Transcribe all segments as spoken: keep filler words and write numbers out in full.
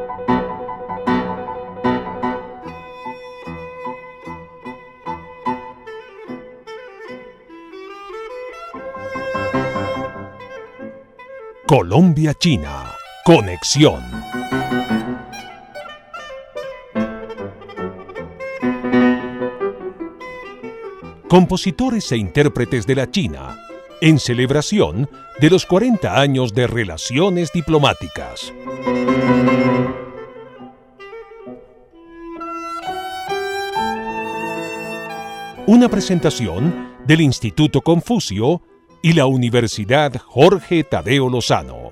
Colombia-China. Conexión. Compositores e intérpretes de la China, en celebración de los cuarenta años de relaciones diplomáticas. Una presentación del Instituto Confucio y la Universidad Jorge Tadeo Lozano.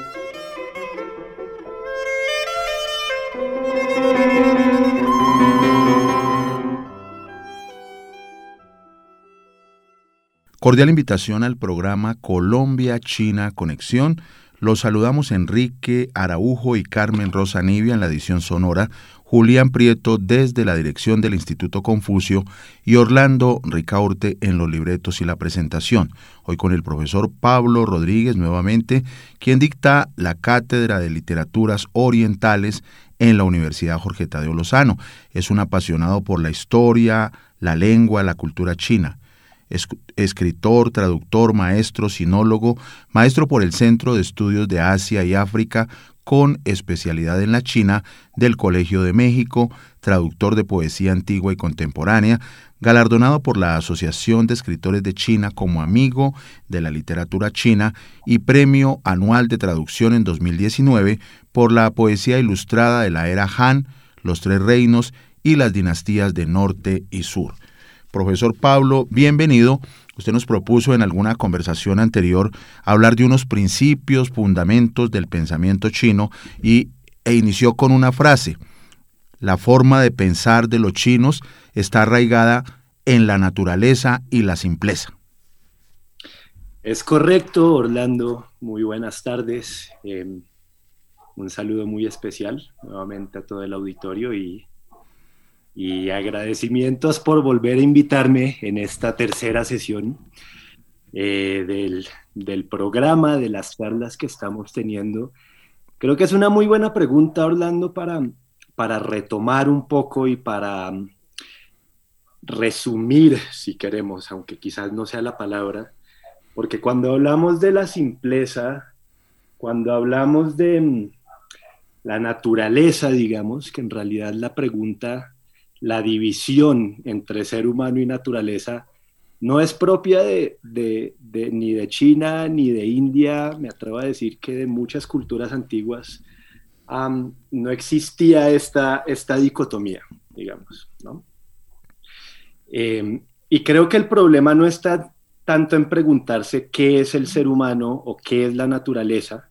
Cordial invitación al programa Colombia-China Conexión. Los saludamos Enrique Araujo y Carmen Rosa Nivia en la edición sonora, Julián Prieto desde la dirección del Instituto Confucio y Orlando Ricaurte en los libretos y la presentación. Hoy con el profesor Pablo Rodríguez nuevamente, quien dicta la Cátedra de Literaturas Orientales en la Universidad Jorge Tadeo Lozano. Es un apasionado por la historia, la lengua, la cultura china. Es escritor, traductor, maestro, sinólogo, maestro por el Centro de Estudios de Asia y África con especialidad en la China del Colegio de México, traductor de poesía antigua y contemporánea, galardonado por la Asociación de Escritores de China como amigo de la literatura china y premio anual de traducción en dos mil diecinueve por la poesía ilustrada de la era Han, los Tres Reinos y las dinastías de Norte y Sur. Profesor Pablo, bienvenido. Usted nos propuso en alguna conversación anterior hablar de unos principios, fundamentos del pensamiento chino y, e inició con una frase: la forma de pensar de los chinos está arraigada en la naturaleza y la simpleza. Es correcto, Orlando. Muy buenas tardes. Eh, un saludo muy especial nuevamente a todo el auditorio y Y agradecimientos por volver a invitarme en esta tercera sesión eh, del, del programa, de las charlas que estamos teniendo. Creo que es una muy buena pregunta, Orlando, para, para retomar un poco y para resumir, si queremos, aunque quizás no sea la palabra, porque cuando hablamos de la simpleza, cuando hablamos de la naturaleza, digamos, que en realidad la pregunta... La división entre ser humano y naturaleza no es propia de, de, de, ni de China ni de India, me atrevo a decir que de muchas culturas antiguas um, no existía esta, esta dicotomía, digamos, ¿no? Eh, y creo que el problema no está tanto en preguntarse qué es el ser humano o qué es la naturaleza,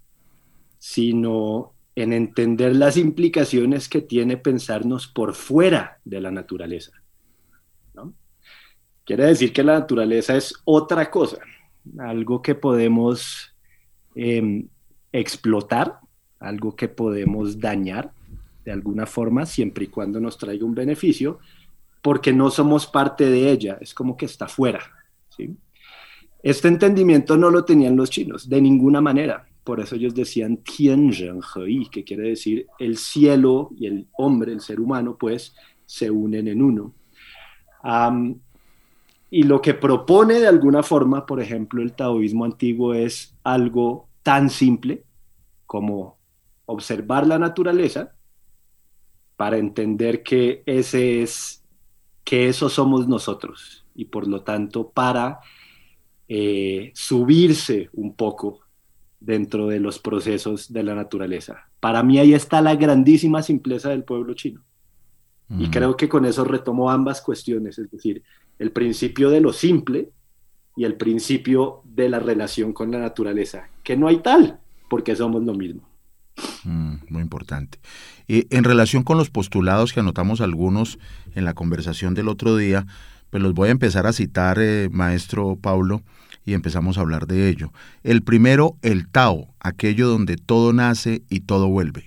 sino en entender las implicaciones que tiene pensarnos por fuera de la naturaleza, ¿no? Quiere decir que la naturaleza es otra cosa, algo que podemos eh, explotar, algo que podemos dañar de alguna forma, siempre y cuando nos traiga un beneficio, porque no somos parte de ella, es como que está fuera, ¿sí? Este entendimiento no lo tenían los chinos, de ninguna manera. Por eso ellos decían Tianzhen He, que quiere decir el cielo y el hombre, el ser humano, pues, se unen en uno. Um, y lo que propone de alguna forma, por ejemplo, el taoísmo antiguo es algo tan simple como observar la naturaleza para entender que ese es, que eso somos nosotros y por lo tanto para eh, subirse un poco dentro de los procesos de la naturaleza. Para mí ahí está la grandísima simpleza del pueblo chino. Mm. Y creo que con eso retomo ambas cuestiones, es decir, el principio de lo simple y el principio de la relación con la naturaleza, que no hay tal, porque somos lo mismo. Mm, muy importante. Y en relación con los postulados que anotamos algunos en la conversación del otro día, pues los voy a empezar a citar, eh, maestro Pablo, y empezamos a hablar de ello. El primero, el Tao, aquello donde todo nace y todo vuelve.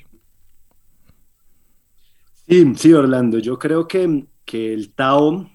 Sí, sí, Orlando, yo creo que, que el Tao,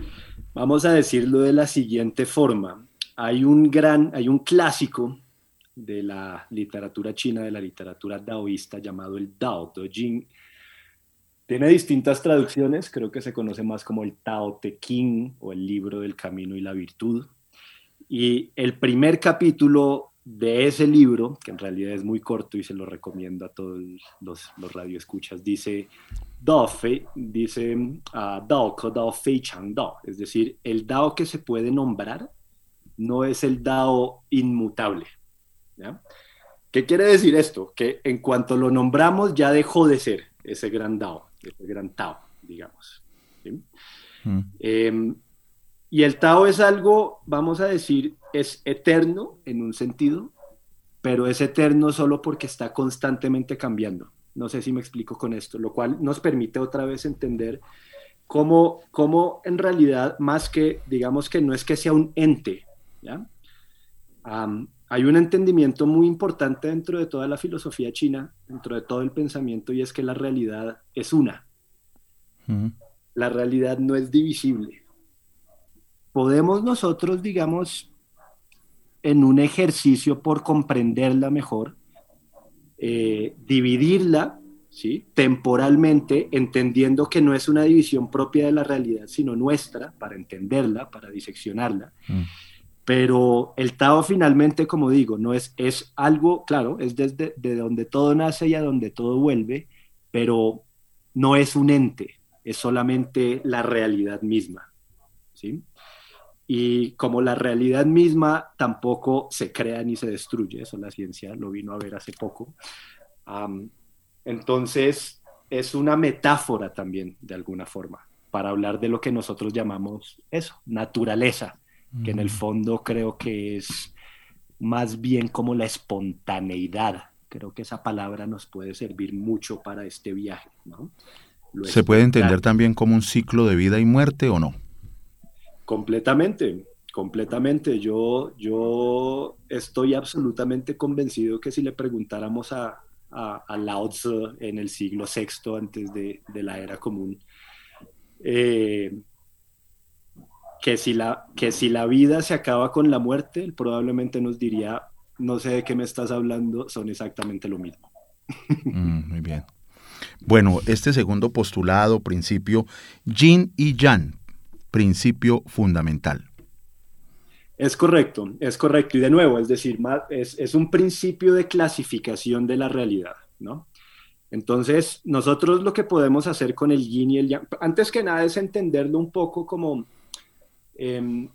vamos a decirlo de la siguiente forma, hay un gran, hay un clásico de la literatura china, de la literatura taoísta, llamado el Tao Te Ching. Tiene distintas traducciones, creo que se conoce más como el Tao Te Ching o el libro del camino y la virtud. Y el primer capítulo de ese libro, que en realidad es muy corto y se lo recomiendo a todos los, los radioescuchas, dice Dao Fei, dice uh, Dao Ke Dao Fei Chang Dao, es decir, el Dao que se puede nombrar no es el Dao inmutable, ¿ya? ¿Qué quiere decir esto? Que en cuanto lo nombramos ya dejó de ser ese gran Dao, ese gran Tao, digamos, ¿sí? Mm. Eh, y el Tao es algo, vamos a decir, es eterno en un sentido, pero es eterno solo porque está constantemente cambiando. No sé si me explico con esto, lo cual nos permite otra vez entender cómo, cómo en realidad, más que, digamos que no es que sea un ente, ¿ya? Um, hay un entendimiento muy importante dentro de toda la filosofía china, dentro de todo el pensamiento, y es que la realidad es una. Uh-huh. La realidad no es divisible. Podemos nosotros, digamos, en un ejercicio por comprenderla mejor, eh, dividirla, ¿sí?, temporalmente, entendiendo que no es una división propia de la realidad, sino nuestra, para entenderla, para diseccionarla. Mm. Pero el Tao finalmente, como digo, no es, es algo, claro, es desde de donde todo nace y a donde todo vuelve, pero no es un ente, es solamente la realidad misma, ¿sí? Y como la realidad misma tampoco se crea ni se destruye, eso la ciencia lo vino a ver hace poco, um, entonces es una metáfora también, de alguna forma, para hablar de lo que nosotros llamamos eso, naturaleza, mm. que en el fondo creo que es más bien como la espontaneidad. Creo que esa palabra nos puede servir mucho para este viaje, ¿no? Lo ¿Se puede entender también como un ciclo de vida y muerte o no? Completamente, completamente. Yo, yo estoy absolutamente convencido que si le preguntáramos a, a, a Lao Tzu en el siglo sexto antes de, de la era común, eh, que, si la, que si la vida se acaba con la muerte, él probablemente nos diría, no sé de qué me estás hablando, son exactamente lo mismo. Mm, muy bien. Bueno, este segundo postulado, principio, yin y yang, principio fundamental. Es correcto, es correcto. Y de nuevo, es decir, es, es un principio de clasificación de la realidad, ¿no? Entonces, nosotros lo que podemos hacer con el yin y el yang, antes que nada es entenderlo un poco como... Eh,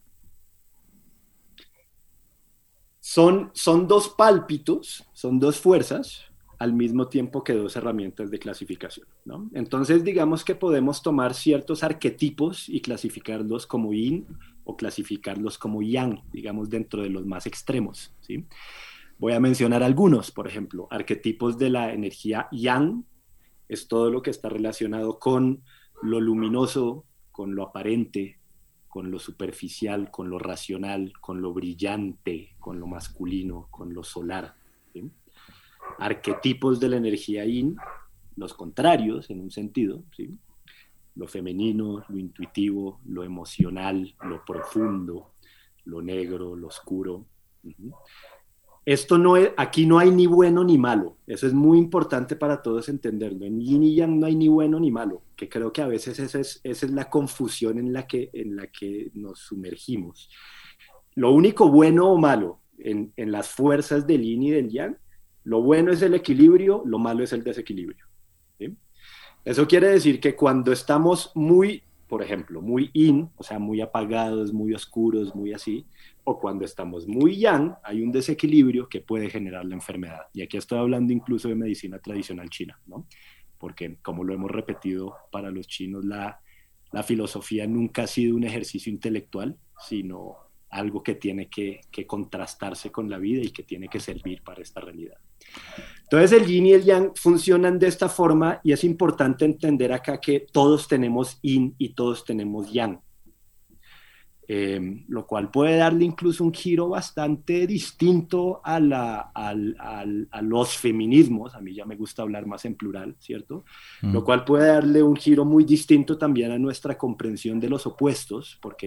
son, son dos pálpitos, son dos fuerzas, al mismo tiempo que dos herramientas de clasificación, ¿no? Entonces, digamos que podemos tomar ciertos arquetipos y clasificarlos como yin o clasificarlos como yang, digamos, dentro de los más extremos, ¿sí? Voy a mencionar algunos, por ejemplo, arquetipos de la energía yang es todo lo que está relacionado con lo luminoso, con lo aparente, con lo superficial, con lo racional, con lo brillante, con lo masculino, con lo solar, ¿sí? Arquetipos de la energía yin, los contrarios en un sentido, ¿sí? Lo femenino, lo intuitivo, lo emocional, lo profundo, lo negro, lo oscuro. Uh-huh. Esto no es, aquí no hay ni bueno ni malo, eso es muy importante para todos entenderlo. En yin y yang no hay ni bueno ni malo, que creo que a veces esa es, esa es la confusión en la, que, en la que nos sumergimos. Lo único bueno o malo en, en las fuerzas del yin y del yang, lo bueno es el equilibrio, lo malo es el desequilibrio, ¿sí? Eso quiere decir que cuando estamos muy, por ejemplo, muy yin, o sea, muy apagados, muy oscuros, muy así, o cuando estamos muy yang, hay un desequilibrio que puede generar la enfermedad. Y aquí estoy hablando incluso de medicina tradicional china, ¿no? Porque, como lo hemos repetido, para los chinos la, la filosofía nunca ha sido un ejercicio intelectual, sino algo que tiene que, que contrastarse con la vida y que tiene que servir para esta realidad. Entonces el yin y el yang funcionan de esta forma y es importante entender acá que todos tenemos yin y todos tenemos yang, eh, lo cual puede darle incluso un giro bastante distinto a, la, a, a, a los feminismos. A mí ya me gusta hablar más en plural, ¿cierto? Mm. Lo cual puede darle un giro muy distinto también a nuestra comprensión de los opuestos, porque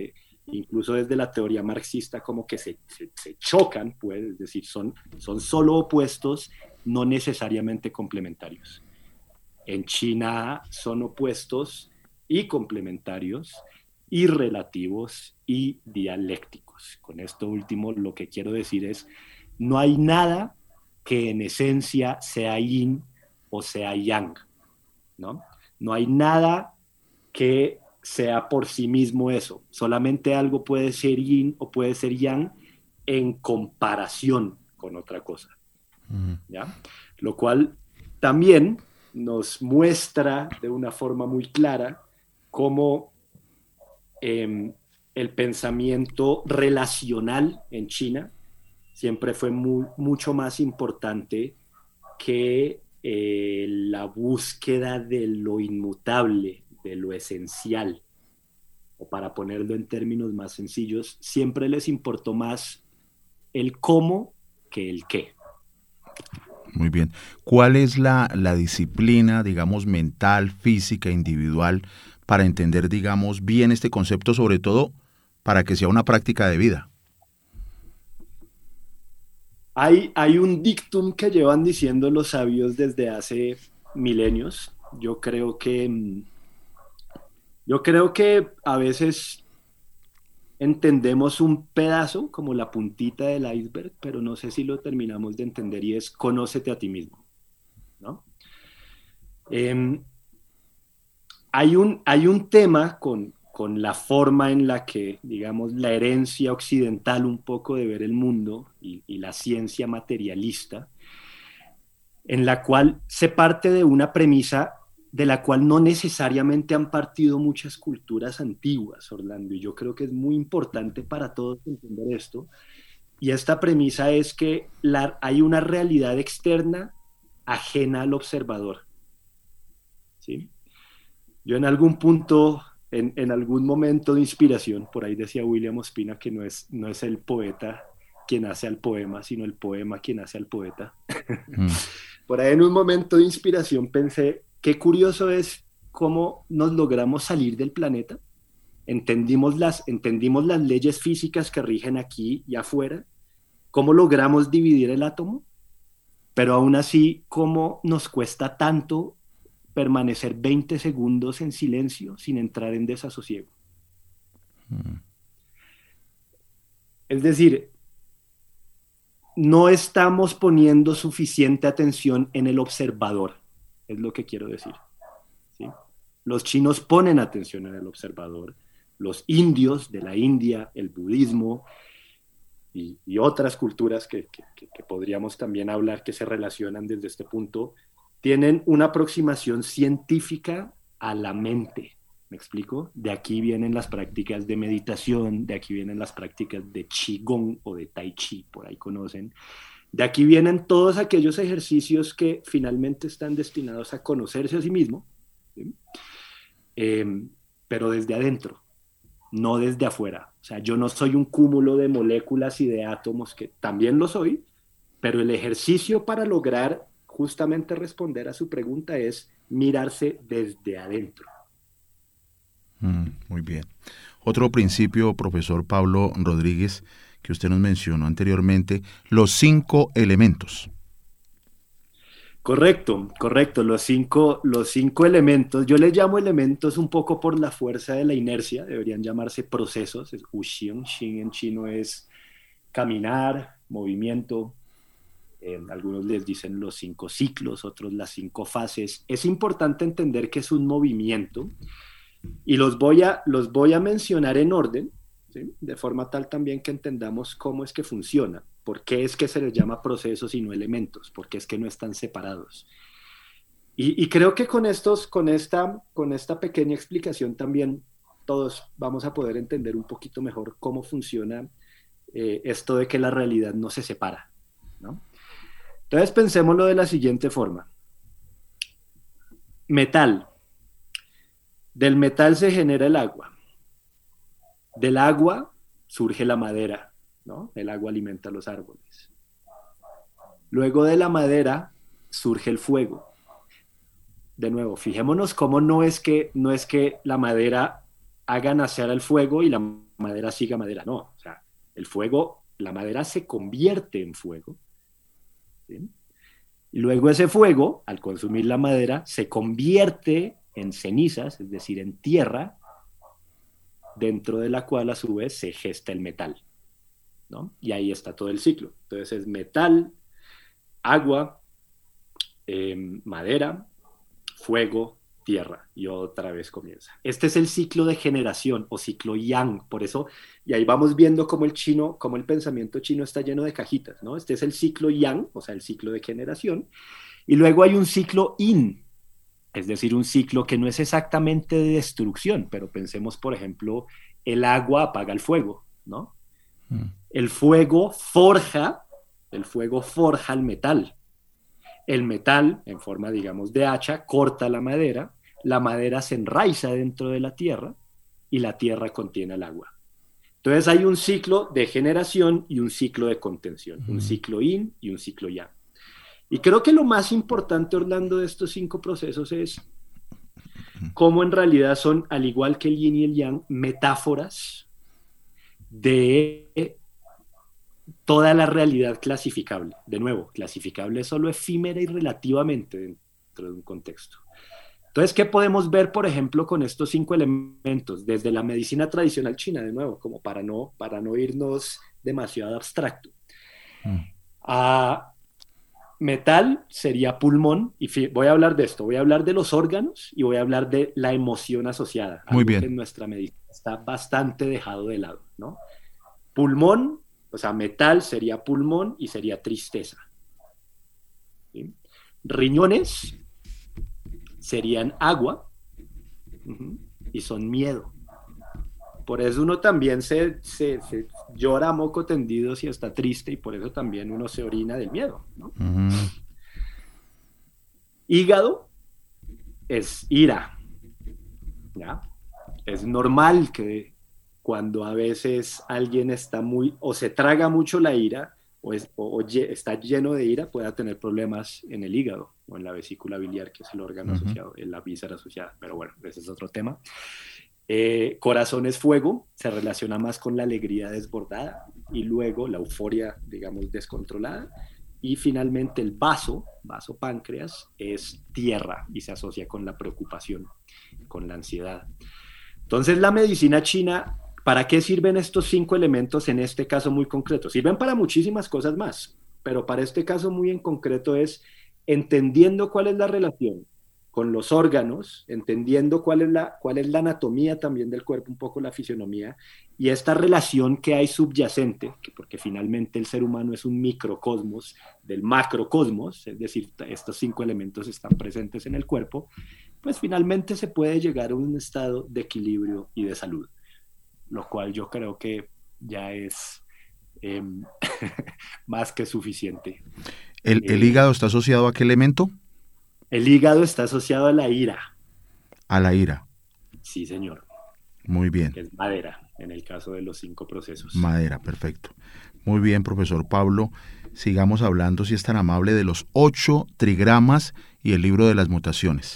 incluso desde la teoría marxista, como que se, se, se chocan, pues, es decir, son, son solo opuestos, no necesariamente complementarios. En China son opuestos y complementarios y relativos y dialécticos. Con esto último lo que quiero decir es, no hay nada que en esencia sea yin o sea yang, ¿no? No hay nada que sea por sí mismo eso. Solamente algo puede ser yin o puede ser yang en comparación con otra cosa, ¿ya? Lo cual también nos muestra de una forma muy clara cómo eh, el pensamiento relacional en China siempre fue muy, mucho más importante que eh, la búsqueda de lo inmutable, de lo esencial. O para ponerlo en términos más sencillos, siempre les importó más el cómo que el qué. Muy bien. ¿Cuál es la, la disciplina, digamos, mental, física, individual, para entender, digamos, bien este concepto, sobre todo para que sea una práctica de vida? Hay, hay un dictum que llevan diciendo los sabios desde hace milenios. Yo creo que, yo creo que a veces entendemos un pedazo, como la puntita del iceberg, pero no sé si lo terminamos de entender, y es conócete a ti mismo, ¿no? Eh, hay, un, hay un tema con, con la forma en la que, digamos, la herencia occidental un poco de ver el mundo y, y la ciencia materialista, en la cual se parte de una premisa de la cual no necesariamente han partido muchas culturas antiguas, Orlando, y yo creo que es muy importante para todos entender esto, y esta premisa es que la, hay una realidad externa ajena al observador, ¿sí? Yo en algún punto, en, en algún momento de inspiración, por ahí decía William Ospina que no es, no es el poeta quien hace al poema, sino el poema quien hace al poeta. Mm. Por ahí en un momento de inspiración pensé, qué curioso es cómo nos logramos salir del planeta. Entendimos las, entendimos las leyes físicas que rigen aquí y afuera, cómo logramos dividir el átomo, pero aún así, cómo nos cuesta tanto permanecer veinte segundos en silencio sin entrar en desasosiego. Mm. Es decir, no estamos poniendo suficiente atención en el observador, es lo que quiero decir, ¿sí? Los chinos ponen atención en el observador, los indios de la India, el budismo y, y otras culturas que, que, que podríamos también hablar que se relacionan desde este punto, tienen una aproximación científica a la mente. ¿Me explico? De aquí vienen las prácticas de meditación, de aquí vienen las prácticas de Qigong o de Tai Chi, por ahí conocen. De aquí vienen todos aquellos ejercicios que finalmente están destinados a conocerse a sí mismo, ¿sí? Eh, pero desde adentro, no desde afuera. O sea, yo no soy un cúmulo de moléculas y de átomos, que también lo soy, pero el ejercicio para lograr justamente responder a su pregunta es mirarse desde adentro. Mm, muy bien. Otro principio, profesor Pablo Rodríguez, que usted nos mencionó anteriormente, los cinco elementos. Correcto, correcto, los cinco, los cinco elementos, yo les llamo elementos un poco por la fuerza de la inercia, deberían llamarse procesos, es Wuxian, Xin en chino es caminar, movimiento, eh, algunos les dicen los cinco ciclos, otros las cinco fases. Es importante entender que es un movimiento, y los voy a, los voy a mencionar en orden, ¿sí? De forma tal también que entendamos cómo es que funciona, por qué es que se les llama procesos y no elementos, por qué es que no están separados. Y, y creo que con, estos, con, esta, con esta pequeña explicación también todos vamos a poder entender un poquito mejor cómo funciona eh, esto de que la realidad no se separa, ¿no? Entonces pensémoslo de la siguiente forma. Metal. Del metal se genera el agua. Del agua surge la madera, ¿no? El agua alimenta los árboles. Luego de la madera surge el fuego. De nuevo, fijémonos cómo no es que, no es que la madera haga nacer el fuego y la madera siga madera. No, o sea, el fuego, la madera se convierte en fuego. ¿Sí? Y luego ese fuego, al consumir la madera, se convierte en cenizas, es decir, en tierra, dentro de la cual a su vez se gesta el metal, ¿no? Y ahí está todo el ciclo. Entonces es metal, agua, eh, madera, fuego, tierra, y otra vez comienza. Este es el ciclo de generación o ciclo yang, por eso, y ahí vamos viendo cómo el chino, cómo el pensamiento chino está lleno de cajitas, ¿no? Este es el ciclo yang, o sea, el ciclo de generación, y luego hay un ciclo yin, es decir, un ciclo que no es exactamente de destrucción, pero pensemos, por ejemplo, el agua apaga el fuego, ¿no? Mm. El fuego forja, el fuego forja el metal. El metal, en forma, digamos, de hacha, corta la madera, la madera se enraiza dentro de la tierra y la tierra contiene el agua. Entonces hay un ciclo de generación y un ciclo de contención, mm. un ciclo yin y un ciclo yang. Y creo que lo más importante, Orlando, de estos cinco procesos es cómo en realidad son, al igual que el yin y el yang, metáforas de toda la realidad clasificable. De nuevo, clasificable es solo efímera y relativamente dentro de un contexto. Entonces, ¿qué podemos ver, por ejemplo, con estos cinco elementos? Desde la medicina tradicional china, de nuevo, como para no, para no irnos demasiado abstracto. Mm. A metal sería pulmón, y voy a hablar de esto, voy a hablar de los órganos y voy a hablar de la emoción asociada. Muy bien. Que en nuestra medicina está bastante dejado de lado, ¿no? Pulmón, o sea, metal sería pulmón y sería tristeza. ¿Sí? Riñones serían agua, uh-huh, y son miedo. Por eso uno también se, se, se llora a moco tendido si está triste, y por eso también uno se orina del miedo, ¿no? Uh-huh. Hígado es ira, ¿ya? Es normal que cuando a veces alguien está muy, o se traga mucho la ira, o, es, o, o está lleno de ira, pueda tener problemas en el hígado, o en la vesícula biliar, que es el órgano uh-huh. asociado, en la víscera asociada, pero bueno, ese es otro tema. Eh, corazón es fuego, se relaciona más con la alegría desbordada y luego la euforia, digamos, descontrolada. Y finalmente el vaso, vaso páncreas, es tierra y se asocia con la preocupación, con la ansiedad. Entonces la medicina china, ¿para qué sirven estos cinco elementos en este caso muy concreto? Sirven para muchísimas cosas más, pero para este caso muy en concreto es entendiendo cuál es la relación con los órganos, entendiendo cuál es la, cuál es la anatomía también del cuerpo, un poco la fisionomía, y esta relación que hay subyacente, porque finalmente el ser humano es un microcosmos del macrocosmos, es decir, estos cinco elementos están presentes en el cuerpo, pues finalmente se puede llegar a un estado de equilibrio y de salud, lo cual yo creo que ya es eh, más que suficiente. ¿El, el hígado está asociado a qué elemento? El hígado está asociado a la ira. ¿A la ira? Sí, señor. Muy bien. Es madera, en el caso de los cinco procesos. Madera, perfecto. Muy bien, profesor Pablo. Sigamos hablando, si es tan amable, de los ocho trigramas y el libro de las mutaciones.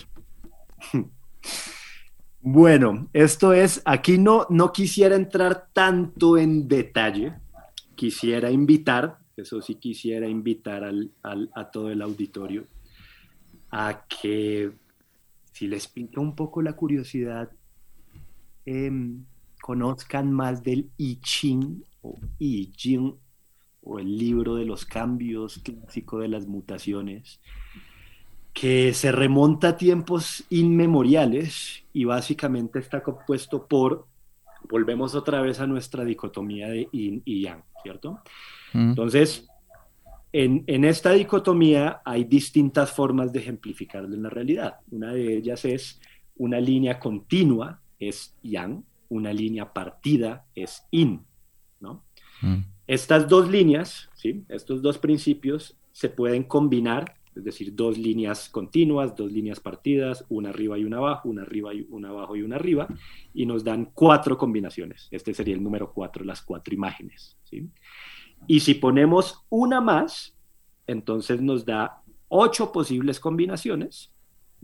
Bueno, esto es, aquí no, no quisiera entrar tanto en detalle. Quisiera invitar, eso sí quisiera invitar al, al, a todo el auditorio a que, si les pica un poco la curiosidad, eh, conozcan más del I Ching o I Ching, o el libro de los cambios clásico de las mutaciones, que se remonta a tiempos inmemoriales y básicamente está compuesto por, volvemos otra vez a nuestra dicotomía de yin y yang, ¿cierto? Mm. Entonces, En, en esta dicotomía hay distintas formas de ejemplificarlo en la realidad. Una de ellas es una línea continua, es yang, una línea partida es yin, ¿no? Mm. Estas dos líneas, ¿sí? Estos dos principios se pueden combinar, es decir, dos líneas continuas, dos líneas partidas, una arriba y una abajo, una arriba y una abajo y una arriba, y nos dan cuatro combinaciones. Este sería el número cuatro, las cuatro imágenes, ¿sí? Y si ponemos una más, entonces nos da ocho posibles combinaciones, uh-huh,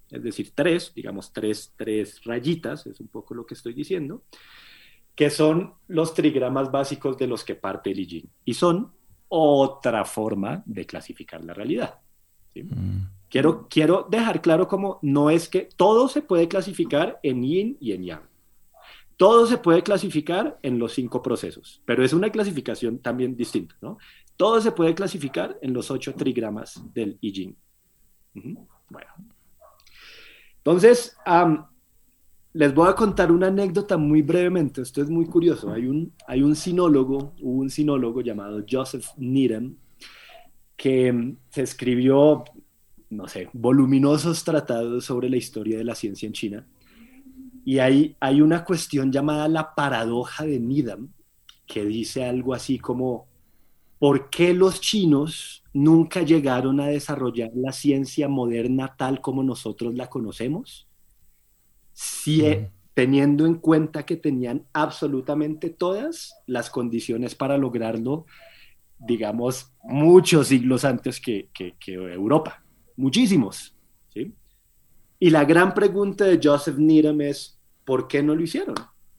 es decir, tres, digamos tres, tres rayitas, es un poco lo que estoy diciendo, que son los trigramas básicos de los que parte el I Ching. Y son otra forma de clasificar la realidad. ¿Sí? Mm. Quiero, quiero dejar claro cómo no es que todo se puede clasificar en yin y en yang. Todo se puede clasificar en los cinco procesos, pero es una clasificación también distinta, ¿no? Todo se puede clasificar en los ocho trigramas del I Ching. Uh-huh. Bueno. Entonces, um, les voy a contar una anécdota muy brevemente. Esto es muy curioso. Hay un, hay un sinólogo, hubo un sinólogo llamado Joseph Needham, que um, se escribió, no sé, voluminosos tratados sobre la historia de la ciencia en China. Y hay, hay una cuestión llamada la paradoja de Needham, que dice algo así como, ¿por qué los chinos nunca llegaron a desarrollar la ciencia moderna tal como nosotros la conocemos? Si, uh-huh. Teniendo en cuenta que tenían absolutamente todas las condiciones para lograrlo, digamos, muchos siglos antes que, que, que Europa, muchísimos, ¿sí? Y la gran pregunta de Joseph Needham es, ¿por qué no lo hicieron?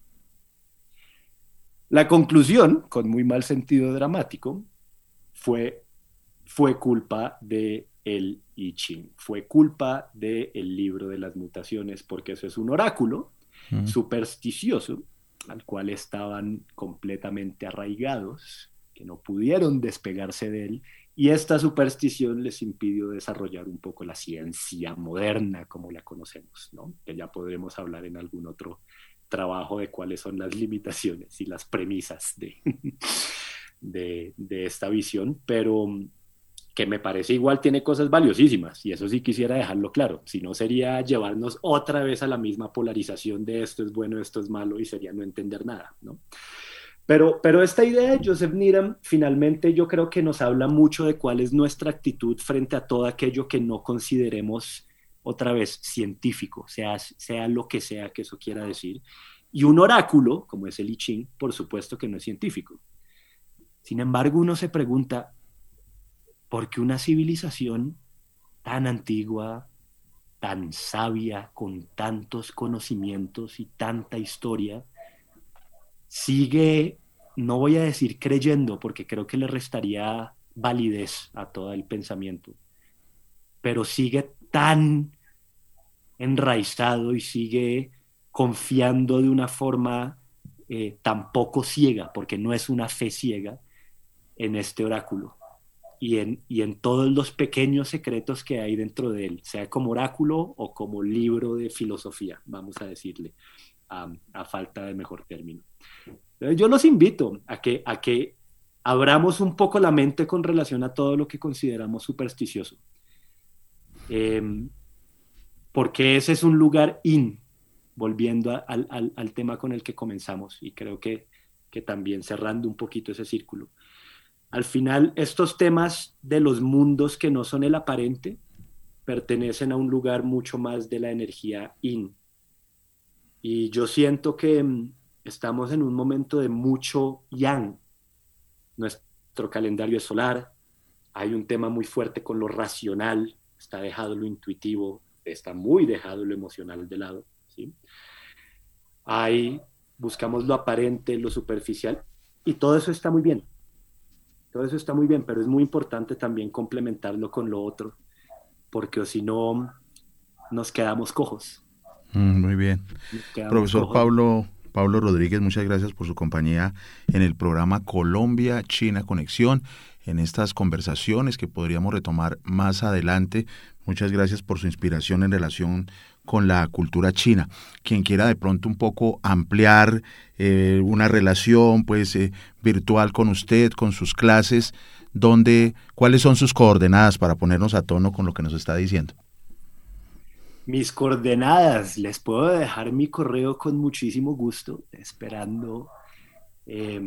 La conclusión, con muy mal sentido dramático, fue, fue culpa del I Ching, fue culpa del libro de las mutaciones, porque eso es un oráculo mm. supersticioso al cual estaban completamente arraigados, que no pudieron despegarse de él, y esta superstición les impidió desarrollar un poco la ciencia moderna como la conocemos, ¿no? Que ya podremos hablar en algún otro trabajo de cuáles son las limitaciones y las premisas de, de, de esta visión, pero que me parece igual tiene cosas valiosísimas, y eso sí quisiera dejarlo claro, si no sería llevarnos otra vez a la misma polarización de esto es bueno, esto es malo, y sería no entender nada, ¿no? Pero, pero esta idea de Joseph Needham finalmente yo creo que nos habla mucho de cuál es nuestra actitud frente a todo aquello que no consideremos otra vez científico, sea, sea lo que sea que eso quiera decir. Y un oráculo, como es el I Ching, por supuesto que no es científico. Sin embargo, uno se pregunta, ¿por qué una civilización tan antigua, tan sabia, con tantos conocimientos y tanta historia, sigue, no voy a decir creyendo, porque creo que le restaría validez a todo el pensamiento, pero sigue tan enraizado y sigue confiando de una forma eh, tan poco ciega, porque no es una fe ciega, en este oráculo y en, y en todos los pequeños secretos que hay dentro de él, sea como oráculo o como libro de filosofía, vamos a decirle, a, a falta de mejor término. Yo los invito a que, a que abramos un poco la mente con relación a todo lo que consideramos supersticioso. Eh, porque ese es un lugar in, volviendo a, al, al, al tema con el que comenzamos, y creo que, que también cerrando un poquito ese círculo. Al final, estos temas de los mundos que no son el aparente pertenecen a un lugar mucho más de la energía in. Y yo siento que estamos en un momento de mucho yang. Nuestro calendario es solar, hay un tema muy fuerte con lo racional, está dejado lo intuitivo, está muy dejado lo emocional de lado, ¿sí? Hay, buscamos lo aparente, lo superficial, y todo eso está muy bien. Todo eso está muy bien, pero es muy importante también complementarlo con lo otro, porque si no, nos quedamos cojos. Mm, muy bien. Profesor cojos. Pablo, Pablo Rodríguez, muchas gracias por su compañía en el programa Colombia-China Conexión, en estas conversaciones que podríamos retomar más adelante. Muchas gracias por su inspiración en relación con la cultura china. Quien quiera de pronto un poco ampliar eh, una relación pues eh, virtual con usted, con sus clases, ¿dónde, cuáles son sus coordenadas para ponernos a tono con lo que nos está diciendo? Mis coordenadas, les puedo dejar mi correo con muchísimo gusto, esperando eh,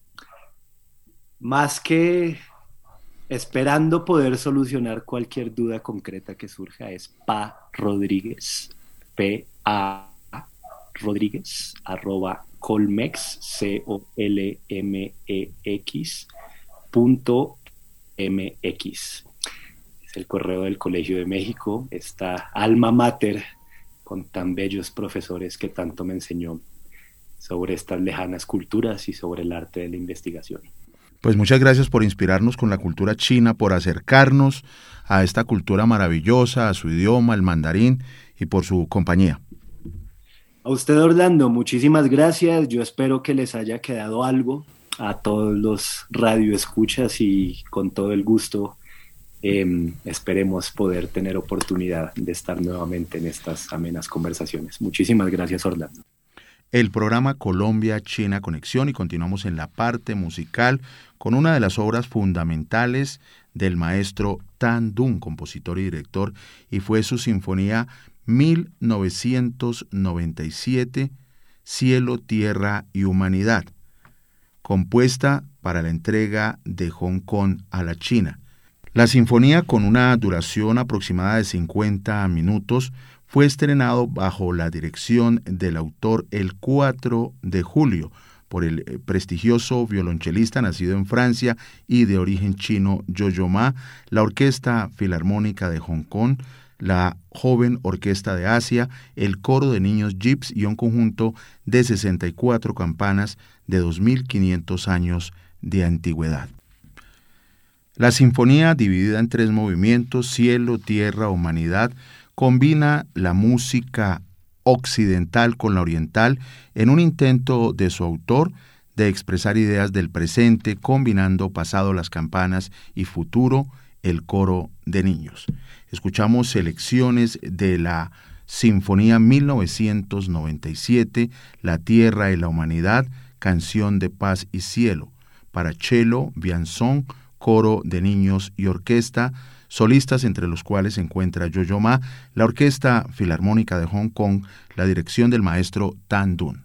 más que esperando poder solucionar cualquier duda concreta que surja. Es Pa Rodríguez, P A Rodríguez, arroba colmex, C O L M E X, punto M X. Es el correo del Colegio de México, esta alma mater con tan bellos profesores que tanto me enseñó sobre estas lejanas culturas y sobre el arte de la investigación. Pues muchas gracias por inspirarnos con la cultura china, por acercarnos a esta cultura maravillosa, a su idioma, el mandarín, y por su compañía. A usted, Orlando, muchísimas gracias. Yo espero que les haya quedado algo a todos los radioescuchas y con todo el gusto eh, esperemos poder tener oportunidad de estar nuevamente en estas amenas conversaciones. Muchísimas gracias, Orlando. El programa Colombia-China Conexión, y continuamos en la parte musical con una de las obras fundamentales del maestro Tan Dun, compositor y director, y fue su sinfonía mil novecientos noventa y siete, Cielo, Tierra y Humanidad, compuesta para la entrega de Hong Kong a la China. La sinfonía, con una duración aproximada de cincuenta minutos, fue estrenado bajo la dirección del autor el cuatro de julio por el prestigioso violonchelista nacido en Francia y de origen chino Yo-Yo Ma, la Orquesta Filarmónica de Hong Kong, la Joven Orquesta de Asia, el Coro de Niños Jips y un conjunto de sesenta y cuatro campanas de dos mil quinientos años de antigüedad. La sinfonía, dividida en tres movimientos, Cielo, Tierra, Humanidad, combina la música occidental con la oriental en un intento de su autor de expresar ideas del presente, combinando pasado, las campanas, y futuro, el coro de niños. Escuchamos selecciones de la Sinfonía mil novecientos noventa y siete, La Tierra y la Humanidad, Canción de Paz y Cielo, para cello, violonchelo, coro de niños y orquesta, solistas entre los cuales se encuentra Yo-Yo Ma, la Orquesta Filarmónica de Hong Kong, la dirección del maestro Tan Dun.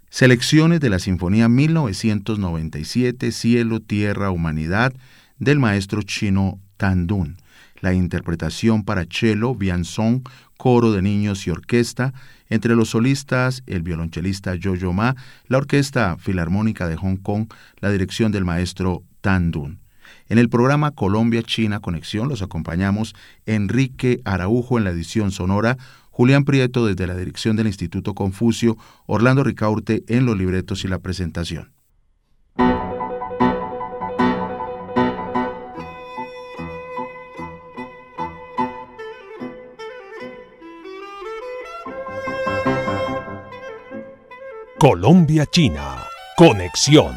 Selecciones de la Sinfonía mil novecientos noventa y siete, Cielo, Tierra, Humanidad, del maestro chino Tan Dun. La interpretación para cello, violonchón, coro de niños y orquesta, entre los solistas el violonchelista Yo-Yo Ma, la Orquesta Filarmónica de Hong Kong, la dirección del maestro Tan Dun. En el programa Colombia-China Conexión los acompañamos Enrique Araujo en la edición sonora, Julián Prieto desde la dirección del Instituto Confucio, Orlando Ricaurte en los libretos y la presentación. Colombia-China Conexión.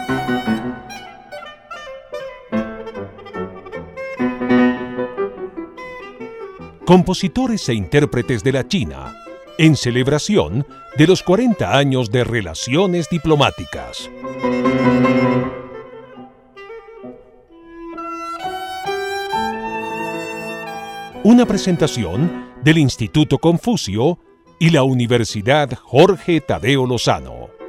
Compositores e intérpretes de la China, en celebración de los cuarenta años de relaciones diplomáticas. Una presentación del Instituto Confucio y la Universidad Jorge Tadeo Lozano.